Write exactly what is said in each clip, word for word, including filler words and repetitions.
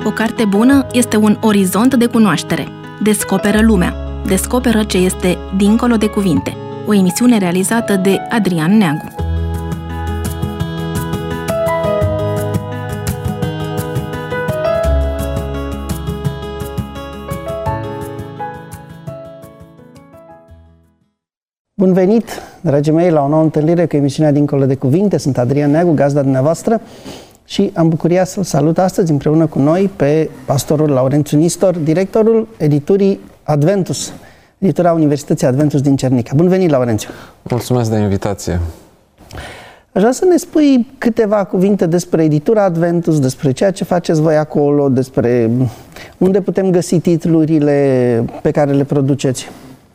O carte bună este un orizont de cunoaștere. Descoperă lumea. Descoperă ce este dincolo de cuvinte. O emisiune realizată de Adrian Neagu. Bun venit, dragii mei, la o nouă întâlnire cu emisiunea Dincolo de Cuvinte. Sunt Adrian Neagu, gazda dumneavoastră, și am bucuria să-l salut astăzi împreună cu noi pe pastorul Laurențiu Nistor, directorul editurii Adventus, editura Universității Adventus din Cernica. Bun venit, Laurențiu! Mulțumesc de invitație! Aș vrea să ne spui câteva cuvinte despre editura Adventus, despre ceea ce faceți voi acolo, despre unde putem găsi titlurile pe care le produceți.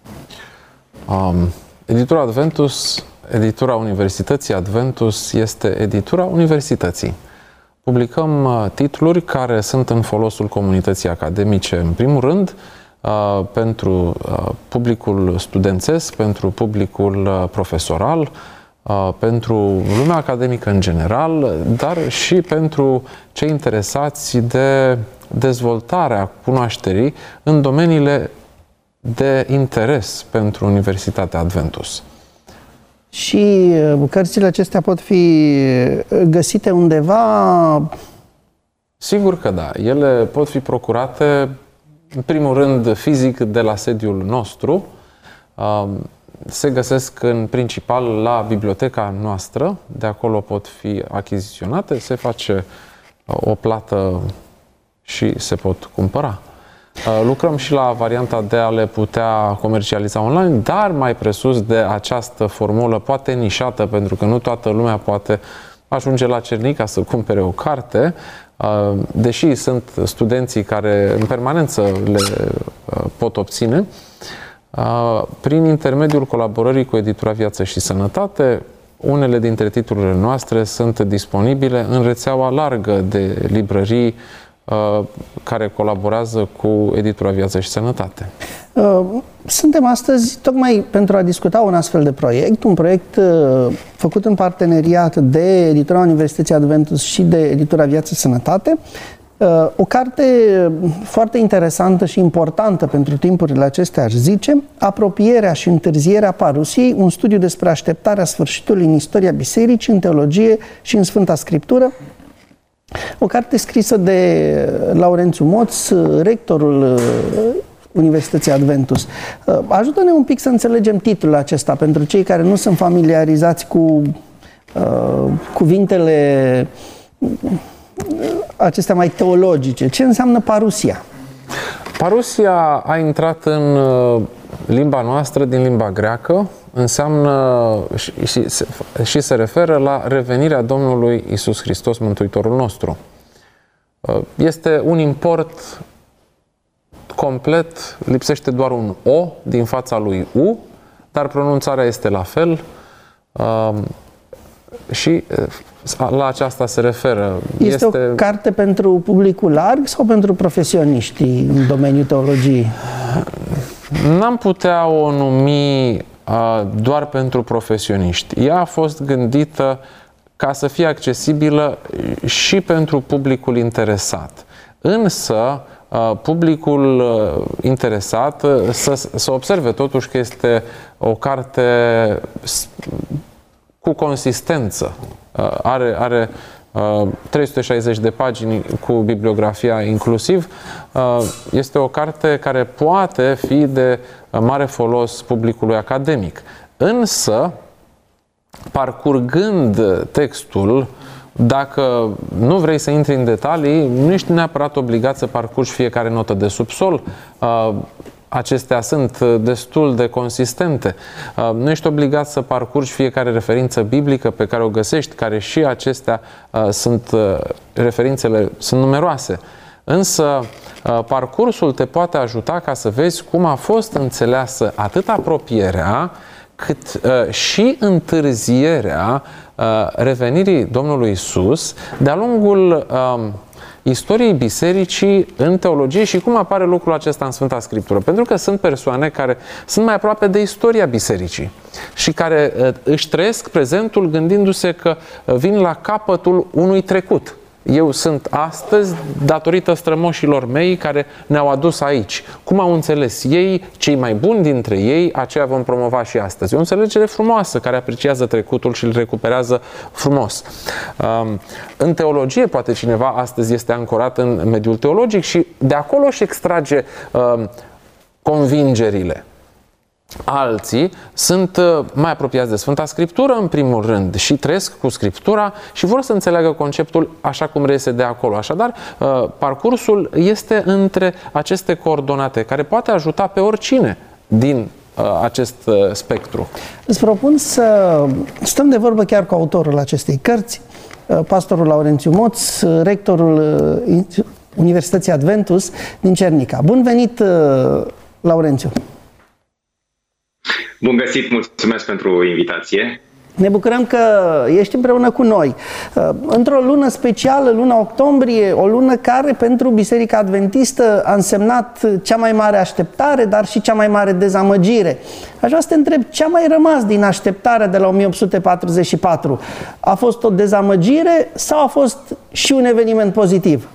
Um, editura Adventus, editura Universității Adventus, este editura Universității. Publicăm uh, titluri care sunt în folosul comunității academice, în primul rând, uh, pentru uh, publicul studențesc, pentru publicul uh, profesoral, uh, pentru lumea academică în general, dar și pentru cei interesați de dezvoltarea cunoașterii în domeniile de interes pentru Universitatea Adventus. Și cărțile acestea pot fi găsite undeva? Sigur că da. Ele pot fi procurate, în primul rând, fizic de la sediul nostru. Se găsesc în principal la biblioteca noastră, de acolo pot fi achiziționate, se face o plată și se pot cumpăra. Lucrăm și la varianta de a le putea comercializa online, dar mai presus de această formulă, poate nișată, pentru că nu toată lumea poate ajunge la Cernica să cumpere o carte, deși sunt studenții care în permanență le pot obține, prin intermediul colaborării cu editura Viață și Sănătate. Unele dintre titlurile noastre sunt disponibile în rețeaua largă de librării care colaborează cu editura Viață și Sănătate. Suntem astăzi tocmai pentru a discuta un astfel de proiect, un proiect făcut în parteneriat de editura Universității Adventus și de editura Viață și Sănătate. O carte foarte interesantă și importantă pentru timpurile acestea, aș zice, Apropierea și întârzierea parusiei, un studiu despre așteptarea sfârșitului în istoria bisericii, în teologie și în Sfânta Scriptură. O carte scrisă de Laurențiu Moț, rectorul Universității Adventus. Ajută-ne un pic să înțelegem titlul acesta pentru cei care nu sunt familiarizați cu uh, cuvintele acestea mai teologice. Ce înseamnă parusia? Parusia a intrat în limba noastră din limba greacă, înseamnă și, și, și se referă la revenirea Domnului Iisus Hristos, Mântuitorul nostru. Este un import complet, lipsește doar un O din fața lui U, dar pronunțarea este la fel și la aceasta se referă. Este, este o carte pentru publicul larg sau pentru profesioniștii în domeniul teologiei? N-am putea o numi uh, doar pentru profesioniști. Ea a fost gândită ca să fie accesibilă și pentru publicul interesat. Însă, uh, publicul uh, interesat uh, să, să observe totuși că este o carte cu consistență. Uh, are, are uh, trei sute șaizeci de pagini cu bibliografia inclusiv. Uh, este o carte care poate fi de mare folos publicului academic. Însă, parcurgând textul, dacă nu vrei să intri în detalii, nu ești neapărat obligat să parcurgi fiecare notă de subsol. Uh, Acestea sunt destul de consistente. Nu ești obligat să parcurgi fiecare referință biblică pe care o găsești, care și acestea sunt, referințele sunt numeroase. Însă parcursul te poate ajuta ca să vezi cum a fost înțeleasă atât apropierea, cât și întârzierea revenirii Domnului Iisus de-a lungul istoriei bisericii în teologie și cum apare lucrul acesta în Sfânta Scriptură. Pentru că sunt persoane care sunt mai aproape de istoria bisericii și care își trăiesc prezentul gândindu-se că vin la capătul unui trecut. Eu sunt astăzi datorită strămoșilor mei care ne-au adus aici. Cum au înțeles ei, cei mai buni dintre ei, aceea vom promova și astăzi. E o înțelegere frumoasă care apreciază trecutul și îl recuperează frumos. În teologie, poate cineva astăzi este ancorat în mediul teologic și de acolo își extrage convingerile. Alții sunt mai apropiați de Sfânta Scriptură, în primul rând, și trăiesc cu Scriptura și vor să înțeleagă conceptul așa cum reiese de acolo. Așadar, parcursul este între aceste coordonate, care poate ajuta pe oricine din acest spectru. Îți propun să stăm de vorbă chiar cu autorul acestei cărți, pastorul Laurențiu Moț, rectorul Universității Adventus din Cernica. Bun venit, Laurențiu! Bun găsit, mulțumesc pentru invitație. Ne bucurăm că ești împreună cu noi. Într-o lună specială, luna octombrie, o lună care pentru Biserica Adventistă a însemnat cea mai mare așteptare, dar și cea mai mare dezamăgire. Aș vrea să te întreb, ce a mai rămas din așteptarea de la o mie opt sute patruzeci și patru? A fost o dezamăgire sau a fost și un eveniment pozitiv?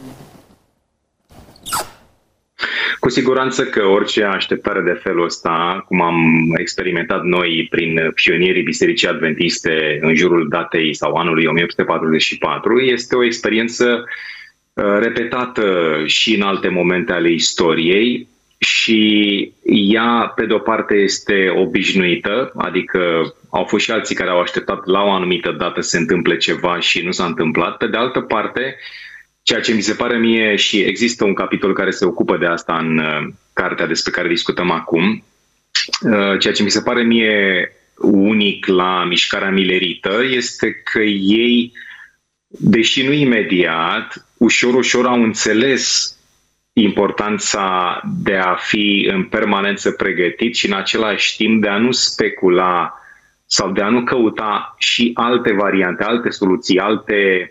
Cu siguranță că orice așteptare de felul ăsta, cum am experimentat noi prin pionierii Bisericii Adventiste în jurul datei sau anului o mie opt sute patruzeci și patru, este o experiență repetată și în alte momente ale istoriei și ea, pe de-o parte, este obișnuită, adică au fost și alții care au așteptat la o anumită dată să se întâmple ceva și nu s-a întâmplat. Pe de altă parte, ceea ce mi se pare mie, și există un capitol care se ocupă de asta în uh, cartea despre care discutăm acum, uh, ceea ce mi se pare mie unic la mișcarea milerită este că ei, deși nu imediat, ușor, ușor au înțeles importanța de a fi în permanență pregătit și în același timp de a nu specula sau de a nu căuta și alte variante, alte soluții, alte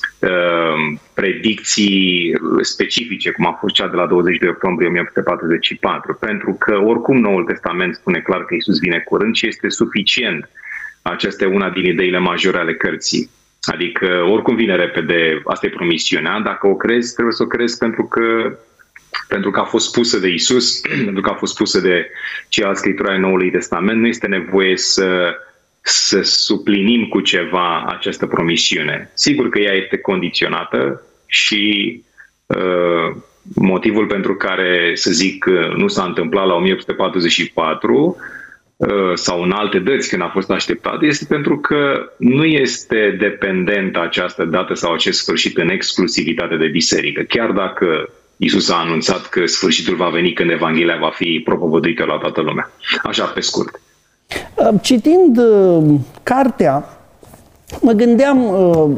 Uh, predicții specifice, cum a fost cea de la douăzeci de octombrie o mie opt sute patruzeci și patru, pentru că oricum Noul Testament spune clar că Iisus vine curând și este suficient. Aceasta e una din ideile majore ale cărții. Adică oricum vine repede, asta e promisiunea, dacă o crezi, trebuie să o crezi pentru că, pentru că a fost spusă de Iisus, pentru că a fost spusă de ceilalți scriitori ai Noului Testament, nu este nevoie să să suplinim cu ceva această promisiune. Sigur că ea este condiționată și uh, motivul pentru care, să zic, nu s-a întâmplat la o mie opt sute patruzeci și patru uh, sau în alte dăți când a fost așteptat, este pentru că nu este dependentă această dată sau acest sfârșit în exclusivitate de biserică. Chiar dacă Iisus a anunțat că sfârșitul va veni când Evanghelia va fi propovăduită la toată lumea. Așa, pe scurt. Citind uh, cartea, mă gândeam uh,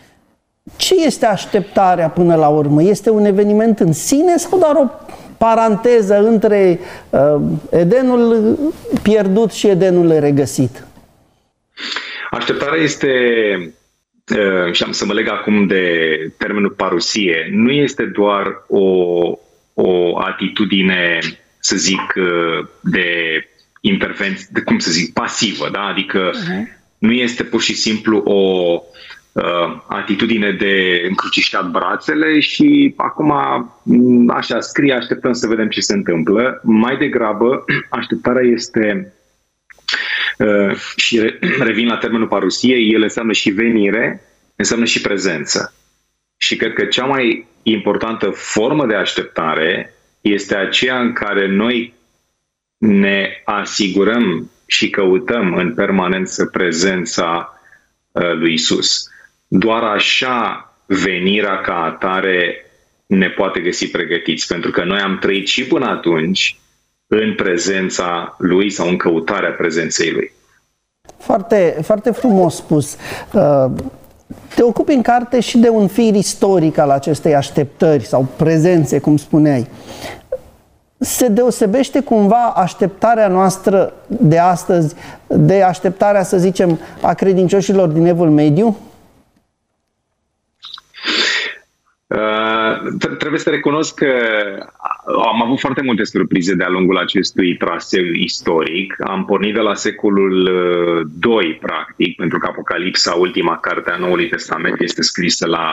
ce este așteptarea până la urmă? Este un eveniment în sine sau doar o paranteză între uh, Edenul pierdut și Edenul regăsit? Așteptarea este, uh, și am să mă leg acum de termenul parusie, nu este doar o, o atitudine, să zic, uh, de intervenție, de, cum să zic, pasivă, da? Adică uh-huh. nu este pur și simplu o uh, atitudine de încrucișat brațele și acum așa scrie, așteptăm să vedem ce se întâmplă. Mai degrabă, așteptarea este, uh, și re, revin la termenul parusie, el înseamnă și venire, înseamnă și prezență. Și cred că cea mai importantă formă de așteptare este aceea în care noi ne asigurăm și căutăm în permanență prezența uh, lui Isus. Doar așa venirea ca atare ne poate găsi pregătiți, pentru că noi am trăit și până atunci în prezența lui sau în căutarea prezenței lui. Foarte, foarte frumos spus. Te ocupi în carte și de un fir istoric al acestei așteptări sau prezențe, cum spuneai. Se deosebește cumva așteptarea noastră de astăzi de așteptarea, să zicem, a credincioșilor din Evul Mediu? Uh, trebuie să recunosc că am avut foarte multe surprize de-a lungul acestui traseu istoric. Am pornit de la secolul doi, practic, pentru că Apocalipsa, ultima carte a Noului Testament, este scrisă la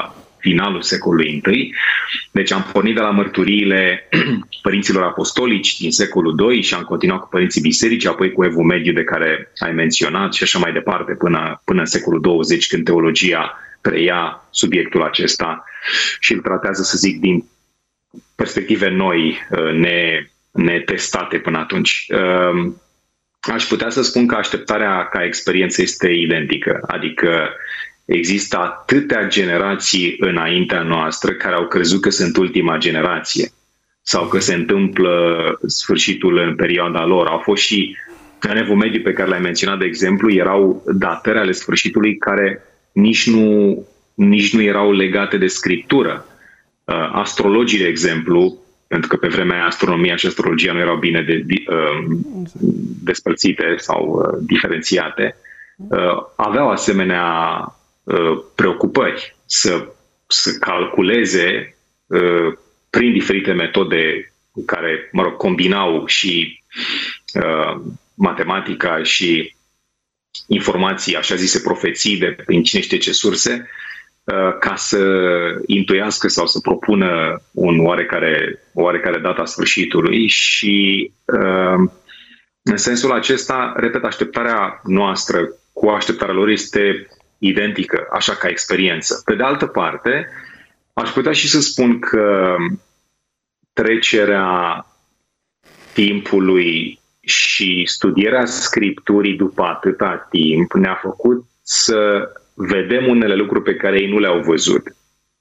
finalul secolului I. Deci am pornit de la mărturiile părinților apostolici din secolul doi și am continuat cu părinții biserici, apoi cu Evul Mediu de care ai menționat și așa mai departe până, până în secolul douăzeci, când teologia preia subiectul acesta și îl tratează, să zic, din perspective noi, ne, netestate până atunci. Aș putea să spun că așteptarea ca experiență este identică, adică există atâtea generații înaintea noastră care au crezut că sunt ultima generație sau că se întâmplă sfârșitul în perioada lor. Au fost și în Evul Mediu pe care l-ai menționat, de exemplu, erau datări ale sfârșitului care nici nu, nici nu erau legate de scriptură. Astrologii, de exemplu, pentru că pe vremea aia astronomia și astrologia nu erau bine de, de, uh, despărțite sau uh, diferențiate, uh, aveau asemenea uh, preocupări să, să calculeze uh, prin diferite metode care, mă rog, combinau și uh, matematica și informații, așa zise profeții de prin cine știe ce surse, ca să intuiască sau să propună un oarecare, oarecare data sfârșitului și în sensul acesta, repet, așteptarea noastră cu așteptarea lor este identică, așa ca experiență. Pe de altă parte, aș putea și să spun că trecerea timpului și studierea Scripturii după atâta timp ne-a făcut să vedem unele lucruri pe care ei nu le-au văzut.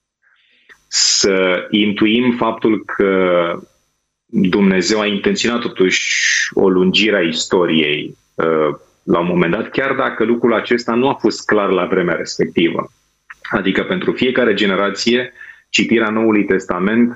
Să intuim faptul că Dumnezeu a intenționat totuși o lungire a istoriei la un moment dat, chiar dacă lucrul acesta nu a fost clar la vremea respectivă. Adică pentru fiecare generație, citirea Noului Testament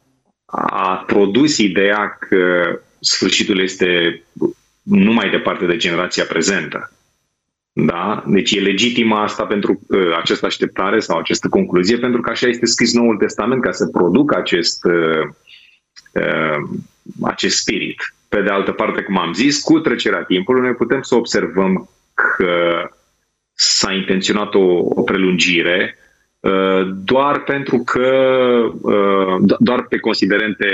a produs ideea că sfârșitul este nu mai departe de generația prezentă. Da? Deci e legitimă asta pentru uh, această așteptare sau această concluzie, pentru că așa este scris Noul Testament, ca să producă acest, uh, uh, acest spirit. Pe de altă parte, cum am zis, cu trecerea timpului noi putem să observăm că s-a intenționat o, o prelungire uh, doar pentru că uh, doar pe considerente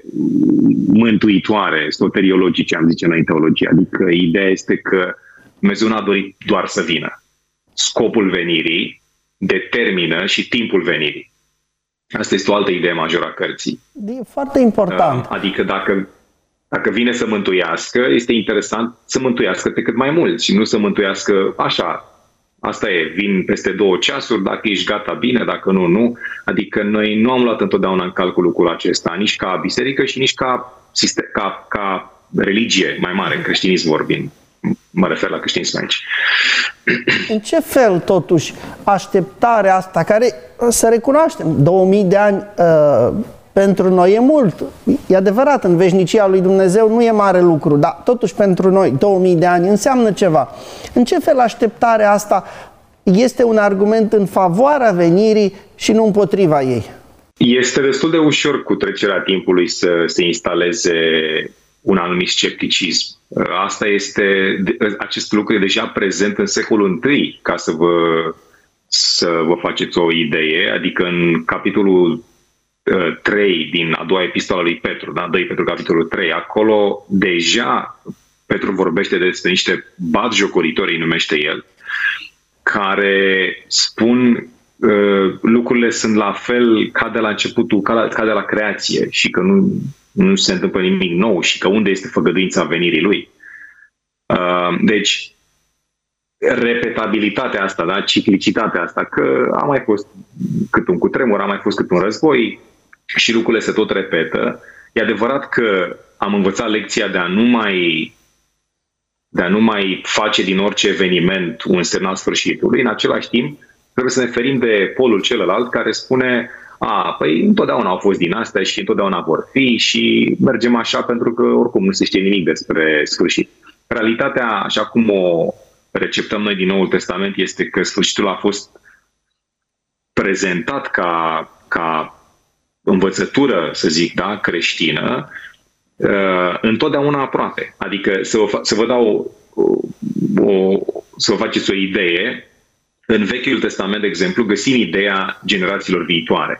mântuitoare, soteriologice, am zice noi în teologie. Adică ideea este că Dumnezeu n-a dorit doar să vină. Scopul venirii determină și timpul venirii. Asta este o altă idee majoră a cărții. E foarte important. Adică dacă, dacă vine să mântuiască, este interesant să mântuiască pe cât mai mulți și nu să mântuiască așa. Asta e, vin peste două ceasuri, dacă ești gata, bine, dacă nu, nu. Adică noi nu am luat întotdeauna în calcul lucrul acesta, nici ca biserică și nici ca, ca, ca religie mai mare, creștinism vorbind. Mă refer la creștinism aici. În ce fel, totuși, așteptarea asta, care, să recunoaștem, două mii de ani uh, pentru noi e mult. E adevărat, în veșnicia lui Dumnezeu nu e mare lucru, dar totuși pentru noi două mii de ani înseamnă ceva. În ce fel așteptarea asta este un argument în favoarea venirii și nu împotriva ei? Este destul de ușor cu trecerea timpului să se instaleze un anumit scepticism. Asta este, acest lucru e deja prezent în secolul I, ca să vă, să vă faceți o idee, adică în capitolul trei din a doua epistolă lui Petru, da? doi Petru capitolul trei, acolo deja Petru vorbește despre niște batjocoritori, îi numește el, care spun uh, lucrurile sunt la fel ca de la începutul, ca, la, ca de la creație și că nu nu se întâmplă nimic nou și că unde este făgăduința venirii lui. Uh, deci, repetabilitatea asta, da? Ciclicitatea asta, că a mai fost cât un cutremur, a mai fost cât un război și lucrurile se tot repetă. E adevărat că am învățat lecția de a nu mai, de a nu mai face din orice eveniment un semnal sfârșitului. În același timp, trebuie să ne ferim de polul celălalt care spune: a, păi întotdeauna au fost din astea și întotdeauna vor fi și mergem așa pentru că oricum nu se știe nimic despre sfârșit. Realitatea, așa cum o receptăm noi din Noul Testament, este că sfârșitul a fost prezentat ca, ca învățătură, să zic, da, creștină, întotdeauna aproape. Adică să vă, să vă dau o, o, să vă faceți o idee, În Vechiul Testament, de exemplu, găsim ideea generațiilor viitoare.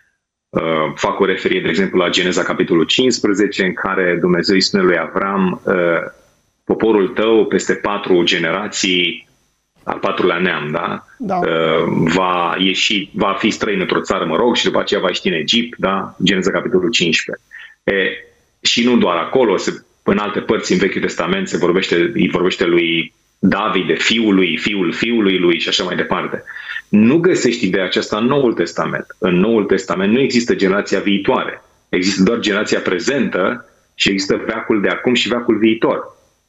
Uh, fac o referire, de exemplu, la Geneza, capitolul cincisprezece, în care Dumnezeu îi spune lui Avram, uh, poporul tău peste patru generații, al patrulea neam, da? Da. Uh, va ieși, va fi străin într-o țară, mă rog, și după aceea va ieși în Egipt, da? Geneza, capitolul cincisprezece. E, și nu doar acolo, se, în alte părți în Vechiul Testament se vorbește, îi vorbește lui David de fiul lui, fiul fiului lui și așa mai departe. Nu găsești ideea aceasta în Noul Testament. În Noul Testament nu există generația viitoare. Există doar generația prezentă și există veacul de acum și veacul viitor.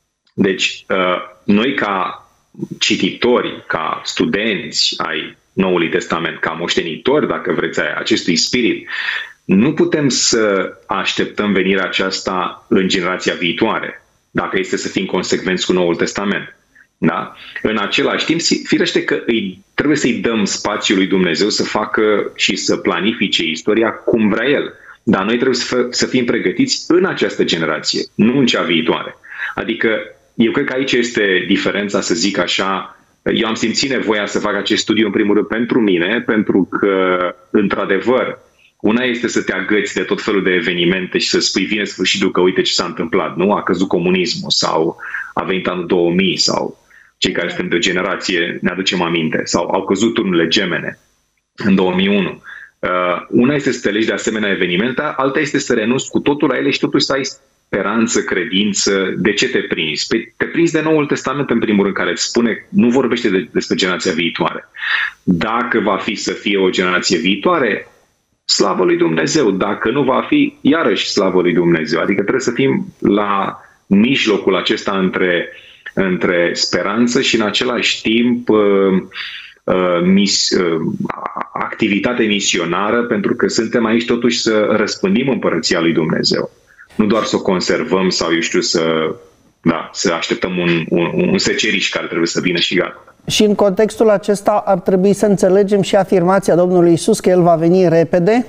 Deci, noi ca cititori, ca studenți ai Noului Testament, ca moștenitori, dacă vreți, ai acestui spirit, nu putem să așteptăm venirea aceasta în generația viitoare, dacă este să fim consecvenți cu Noul Testament. Da? În același timp, firește că îi, trebuie să-i dăm spațiul lui Dumnezeu să facă și să planifice istoria cum vrea El. Dar noi trebuie să, să fim pregătiți în această generație, nu în cea viitoare. Adică, eu cred că aici este diferența, să zic așa. Eu am simțit nevoia să fac acest studiu, în primul rând, pentru mine, pentru că, într-adevăr, una este să te agăți de tot felul de evenimente și să spui, vine sfârșitul, că uite ce s-a întâmplat, nu? A căzut comunismul sau a venit anul două mii sau cei care suntem de o generație ne aducem aminte, sau au căzut turnurile gemene în două mii unu. Uh, una este să te legi de asemenea evenimente, alta este să renunți cu totul la ele și totuși să ai speranță, credință. De ce te prinzi? Păi te prinzi de Noul Testament, în primul rând, care îți spune, nu vorbește de, despre generația viitoare. Dacă va fi să fie o generație viitoare, slavă lui Dumnezeu. Dacă nu va fi, iarăși slavă lui Dumnezeu. Adică trebuie să fim la mijlocul acesta între, între speranță și în același timp uh, uh, mis, uh, activitate misionară, pentru că suntem aici totuși să răspândim împărăția lui Dumnezeu. Nu doar să o conservăm sau, eu știu, să, da, să așteptăm un, un, un seceriș care trebuie să vină și gata. Și în contextul acesta ar trebui să înțelegem și afirmația Domnului Iisus că El va veni repede?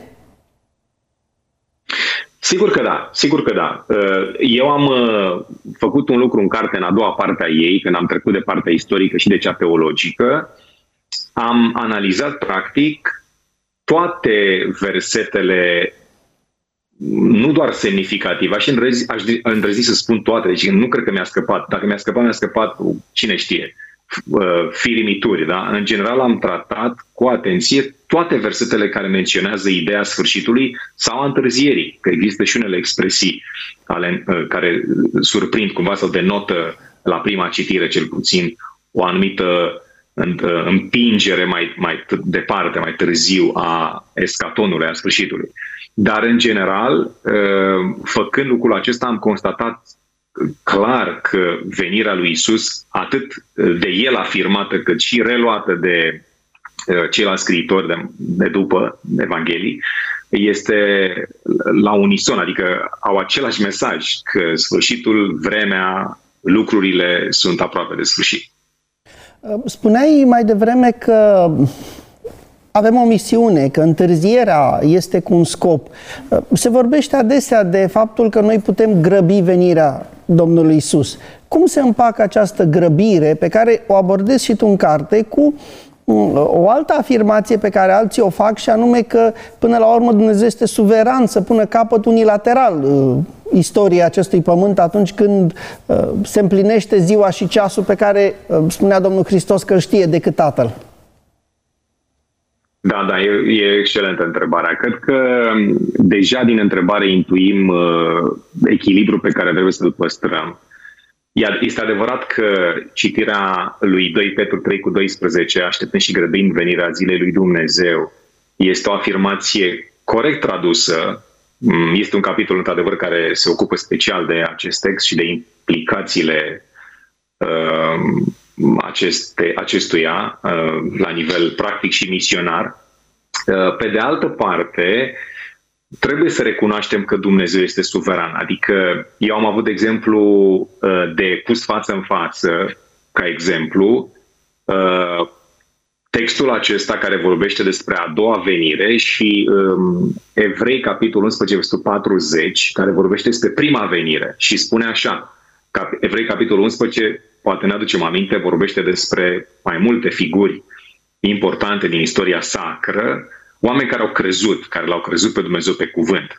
Sigur că da, sigur că da. Eu am făcut un lucru în carte, în a doua parte a ei, când am trecut de partea istorică și de cea teologică. Am analizat, practic, toate versetele, nu doar semnificative, aș îndrăzi, aș îndrăzi să spun toate, deci nu cred că mi-a scăpat. Dacă mi-a scăpat, mi-a scăpat, cine știe, firimituri, da? În general am tratat cu atenție toate versetele care menționează ideea sfârșitului sau a întârzierii, că există și unele expresii ale, care surprind cumva sau denotă la prima citire cel puțin o anumită împingere mai, mai departe, mai târziu a escatonului, a sfârșitului. Dar în general, făcând lucrul acesta, am constatat clar că venirea lui Isus, atât de el afirmată, cât și reluată de ceilalți scriitori de, de după Evanghelii, este la unison, adică au același mesaj, că sfârșitul, vremea, lucrurile sunt aproape de sfârșit. Spuneai mai devreme că avem o misiune, că întârzierea este cu un scop. Se vorbește adesea de faptul că noi putem grăbi venirea Domnului Isus. Cum se împacă această grăbire pe care o abordezi și tu în carte cu o altă afirmație pe care alții o fac, și anume că până la urmă Dumnezeu este suveran să pună capăt unilateral istoriei acestui pământ atunci când se împlinește ziua și ceasul pe care spunea Domnul Hristos că îl știe decât Tatăl? Da, da, e, e excelentă întrebarea. Cred că deja din întrebare intuim uh, echilibrul pe care trebuie să-l păstrăm. Iar este adevărat că citirea lui doi Petru trei cu doisprezece, așteptând și grăbind venirea zilei lui Dumnezeu, este o afirmație corect tradusă. Este un capitol, într-adevăr, care se ocupă special de acest text și de implicațiile uh, aceste, acestuia uh, la nivel practic și misionar. Uh, pe de altă parte, trebuie să recunoaștem că Dumnezeu este suveran. Adică eu am avut, de exemplu, uh, de pus față în față, ca exemplu, uh, textul acesta care vorbește despre a doua venire și um, Evrei, capitolul unsprezece, versetul patruzeci, care vorbește despre prima venire și spune așa, Evrei, capitolul unsprezece, poate ne aducem aminte, vorbește despre mai multe figuri importante din istoria sacră, oameni care au crezut, care l-au crezut pe Dumnezeu pe cuvânt.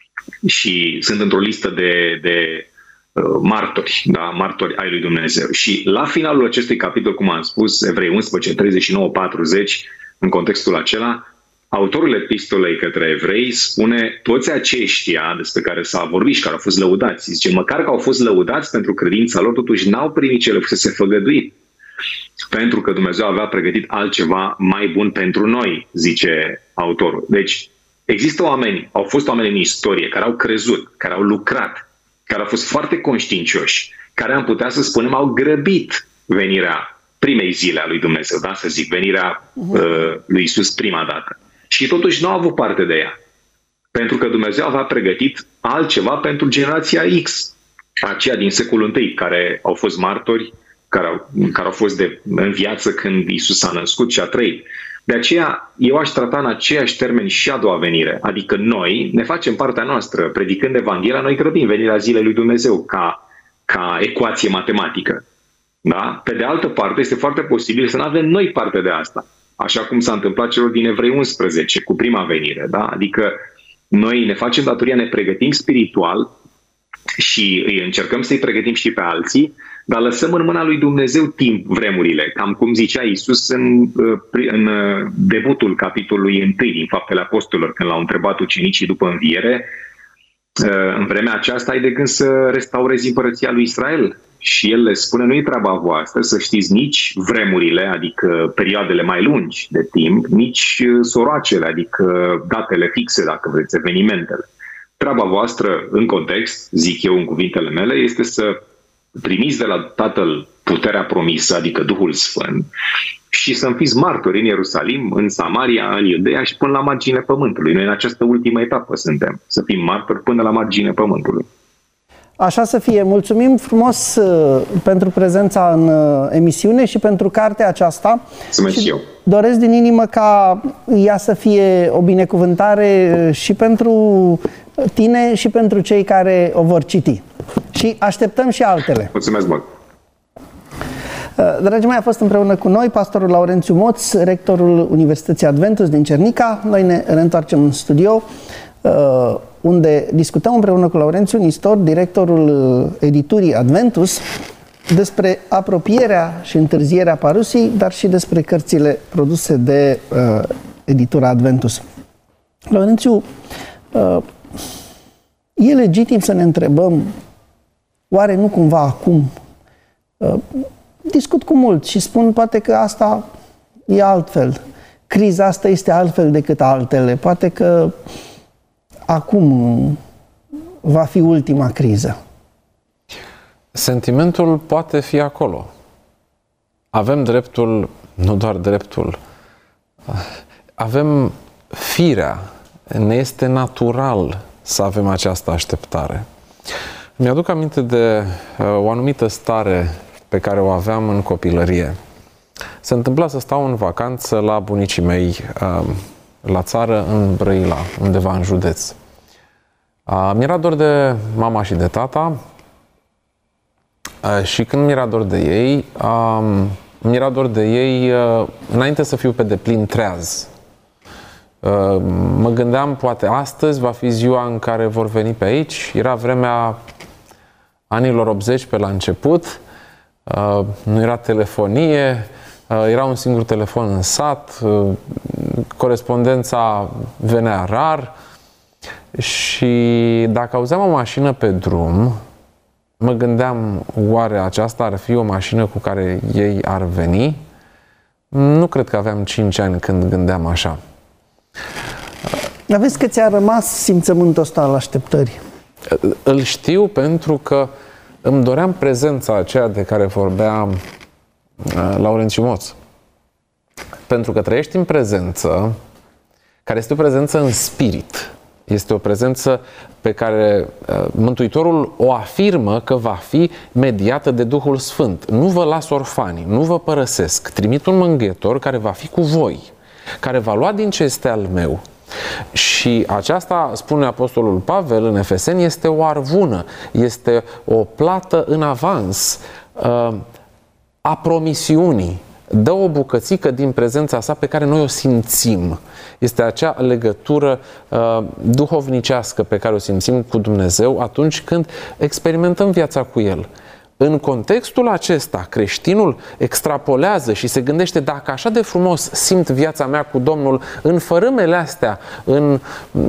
Și sunt într-o listă de, de uh, martori, da? Martori ai lui Dumnezeu. Și la finalul acestui capitol, cum am spus, Evrei unsprezece, treizeci și nouă, patruzeci, în contextul acela, autorul epistolei către evrei spune toți aceștia despre care s-a vorbit și care au fost lăudați. Zice, măcar că au fost lăudați pentru credința lor, totuși n-au primit ce le fusese făgăduit. Pentru că Dumnezeu avea pregătit altceva mai bun pentru noi, zice autorul. Deci, există oameni, au fost oameni în istorie care au crezut, care au lucrat, care au fost foarte conștiincioși, care am putea să spunem au grăbit venirea primei zile a lui Dumnezeu, da? Să zic, venirea uh, lui Iisus prima dată. Și totuși nu au avut parte de ea. Pentru că Dumnezeu avea pregătit altceva pentru generația X, aceia din secolul I, care au fost martori, care au, care au fost de, în viață când Iisus s-a născut și a trăit. De aceea, eu aș trata în aceiași termeni și a doua venire. Adică noi ne facem partea noastră. Predicând Evanghelia, noi grăbim venirea zilei lui Dumnezeu ca, ca ecuație matematică. Da? Pe de altă parte, este foarte posibil să nu avem noi parte de asta. Așa cum s-a întâmplat celor din Evrei unsprezece, cu prima venire. Da? Adică noi ne facem datoria, ne pregătim spiritual și îi încercăm să-i pregătim și pe alții, dar lăsăm în mâna lui Dumnezeu timp, vremurile. Cam cum zicea Iisus în, în debutul capitolului întâi din Faptele Apostolilor, când l-au întrebat ucenicii după înviere, în vremea aceasta ai de gând să restaurezi împărăția lui Israel? Și el le spune, nu e treaba voastră să știți nici vremurile, adică perioadele mai lungi de timp, nici soroacele, adică datele fixe, dacă vreți, evenimentele. Treaba voastră, în context, zic eu în cuvintele mele, este să primiți de la Tatăl puterea promisă, adică Duhul Sfânt, și să fiți martori în Ierusalim, în Samaria, în Iudeea și până la marginea pământului. Noi în această ultimă etapă suntem, să fim martori până la marginea pământului. Așa să fie. Mulțumim frumos uh, pentru prezența în uh, emisiune și pentru cartea aceasta. Mulțumesc și eu. Doresc din inimă ca ea să fie o binecuvântare și pentru tine și pentru cei care o vor citi. Și așteptăm și altele. Mulțumesc mult! Dragii mei, a fost împreună cu noi pastorul Laurențiu Moț, rectorul Universității Adventus din Cernica. Noi ne reîntoarcem în studio, unde discutăm împreună cu Laurențiu Nistor, directorul editurii Adventus, despre apropierea și întârzierea Parusii, dar și despre cărțile produse de uh, editura Adventus. Laurențiu, uh, e legitim să ne întrebăm, oare nu cumva acum? Uh, discut cu mulți și spun poate că asta e altfel. Criza asta este altfel decât altele. Poate că acum va fi ultima criză. Sentimentul poate fi acolo. Avem dreptul, nu doar dreptul, avem firea, ne este natural să avem această așteptare. Mi-aduc aminte de uh, o anumită stare pe care o aveam în copilărie. Se întâmpla să stau în vacanță la bunicii mei, uh, la țară, în Brăila, undeva în județ. Uh, mi-era dor de mama și de tata uh, și când mi-era dor de ei, uh, mi-era dor de ei uh, înainte să fiu pe deplin treaz. Uh, mă gândeam, poate astăzi va fi ziua în care vor veni pe aici. Era vremea anilor optzeci pe la început, uh, nu era telefonie, uh, era un singur telefon în sat, uh, corespondența venea rar și dacă auzeam o mașină pe drum, mă gândeam, oare aceasta ar fi o mașină cu care ei ar veni? Nu cred că aveam cinci ani când gândeam așa. Dar vezi că ți-a rămas simțământul ăsta al așteptării. Îl știu pentru că îmi doream prezența aceea de care vorbea uh, Laurențiu Moț. Pentru că trăiești în prezență, care este o prezență în spirit. Este o prezență pe care uh, Mântuitorul o afirmă că va fi mediată de Duhul Sfânt. Nu vă las orfani, nu vă părăsesc. Trimit un mângâietor care va fi cu voi, care va lua din ce este al meu. Și aceasta, spune Apostolul Pavel în Efeseni, este o arvună, este o plată în avans uh, a promisiunii, dă o bucățică din prezența sa pe care noi o simțim. Este acea legătură uh, duhovnicească pe care o simțim cu Dumnezeu atunci când experimentăm viața cu El. În contextul acesta, creștinul extrapolează și se gândește: dacă așa de frumos simt viața mea cu Domnul, în fărâmele astea, în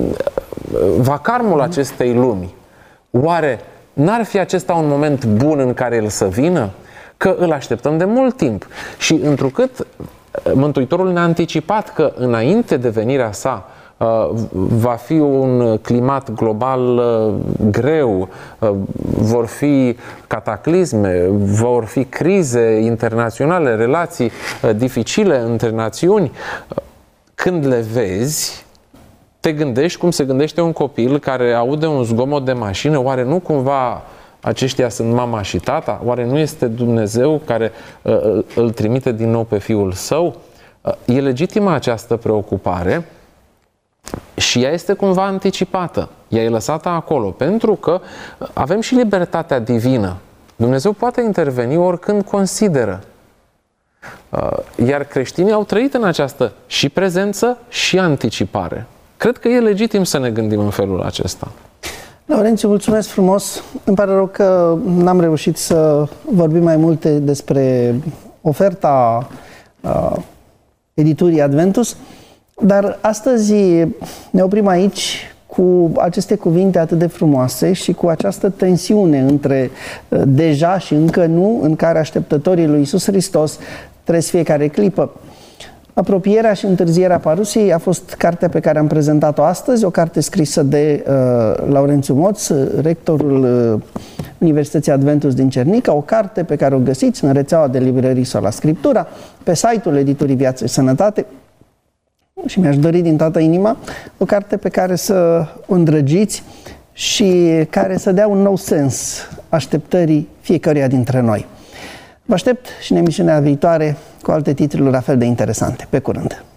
vacarmul acestei lumi, oare n-ar fi acesta un moment bun în care El să vină? Că îl așteptăm de mult timp. Și întrucât Mântuitorul ne-a anticipat că înainte de venirea sa va fi un climat global greu, vor fi cataclisme, vor fi crize internaționale, relații dificile între națiuni, când le vezi, te gândești cum se gândește un copil care aude un zgomot de mașină. Oare nu cumva aceștia sunt mama și tata? Oare nu este Dumnezeu care uh, îl trimite din nou pe Fiul Său? Uh, e legitimă această preocupare și ea este cumva anticipată. Ea e lăsată acolo pentru că avem și libertatea divină. Dumnezeu poate interveni oricând consideră. Uh, iar creștinii au trăit în această și prezență și anticipare. Cred că e legitim să ne gândim în felul acesta. Laurențiu, mulțumesc frumos. Îmi pare rău că n-am reușit să vorbim mai multe despre oferta uh, editurii Adventus, dar astăzi ne oprim aici cu aceste cuvinte atât de frumoase și cu această tensiune între uh, deja și încă nu, în care așteptătorii lui Iisus Hristos trăiesc fiecare clipă. Apropierea și întârzierea parusiei a fost cartea pe care am prezentat-o astăzi, o carte scrisă de uh, Laurențiu Moț, rectorul uh, Universității Adventus din Cernica, o carte pe care o găsiți în rețeaua de librării Sola Scriptura, pe site-ul Editurii Viață și Sănătate, și mi-aș dori din toată inima o carte pe care să o îndrăgiți și care să dea un nou sens așteptării fiecăruia dintre noi. Vă aștept și în emisiunea viitoare cu alte titluri la fel de interesante. Pe curând!